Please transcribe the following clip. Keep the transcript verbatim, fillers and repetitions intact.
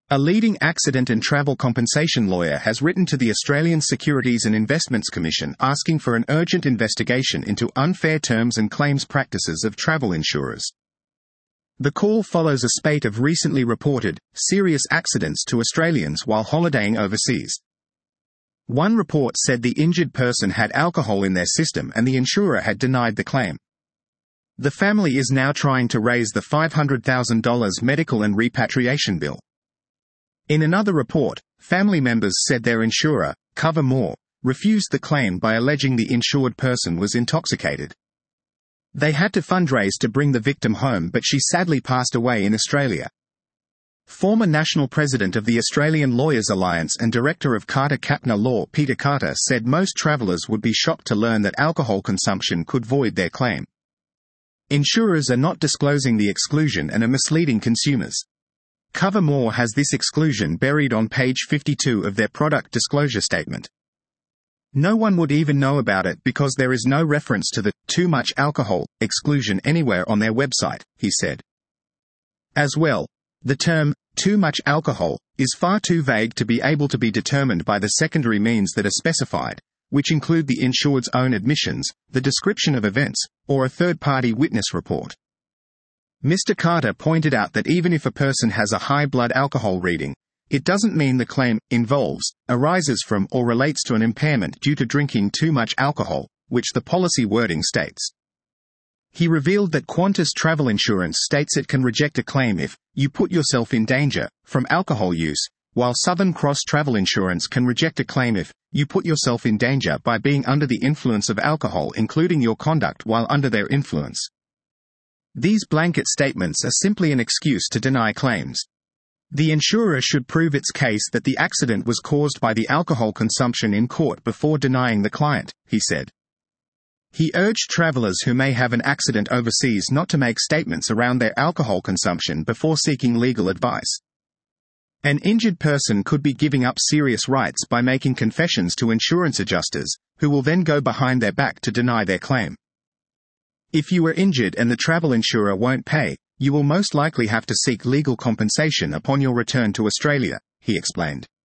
A leading accident and travel compensation lawyer has written to the Australian Securities and Investments Commission asking for an urgent investigation into unfair terms and claims practices of travel insurers. The call follows a spate of recently reported, serious accidents to Australians while holidaying overseas. One report said the injured person had alcohol in their system and the insurer had denied the claim. The family is now trying to raise the five hundred thousand dollars medical and repatriation bill. In another report, family members said their insurer, Cover More, refused the claim by alleging the insured person was intoxicated. They had to fundraise to bring the victim home, but she sadly passed away in Australia. Former national president of the Australian Lawyers Alliance and director of Carter Kapner Law, Peter Carter, said most travellers would be shocked to learn that alcohol consumption could void their claim. Insurers are not disclosing the exclusion and are misleading consumers. Cover More has this exclusion buried on page fifty-two of their product disclosure statement. No one would even know about it because there is no reference to the too much alcohol exclusion anywhere on their website, he said. As well, the term too much alcohol is far too vague to be able to be determined by the secondary means that are specified, which include the insured's own admissions, the description of events, or a third-party witness report. Mister Carter pointed out that even if a person has a high blood alcohol reading, it doesn't mean the claim involves, arises from, or relates to an impairment due to drinking too much alcohol, which the policy wording states. He revealed that Qantas Travel Insurance states it can reject a claim if you put yourself in danger from alcohol use, while Southern Cross Travel Insurance can reject a claim if you put yourself in danger by being under the influence of alcohol, including your conduct while under their influence. These blanket statements are simply an excuse to deny claims. The insurer should prove its case that the accident was caused by the alcohol consumption in court before denying the client, he said. He urged travellers who may have an accident overseas not to make statements around their alcohol consumption before seeking legal advice. An injured person could be giving up serious rights by making confessions to insurance adjusters, who will then go behind their back to deny their claim. If you are injured and the travel insurer won't pay, you will most likely have to seek legal compensation upon your return to Australia, he explained.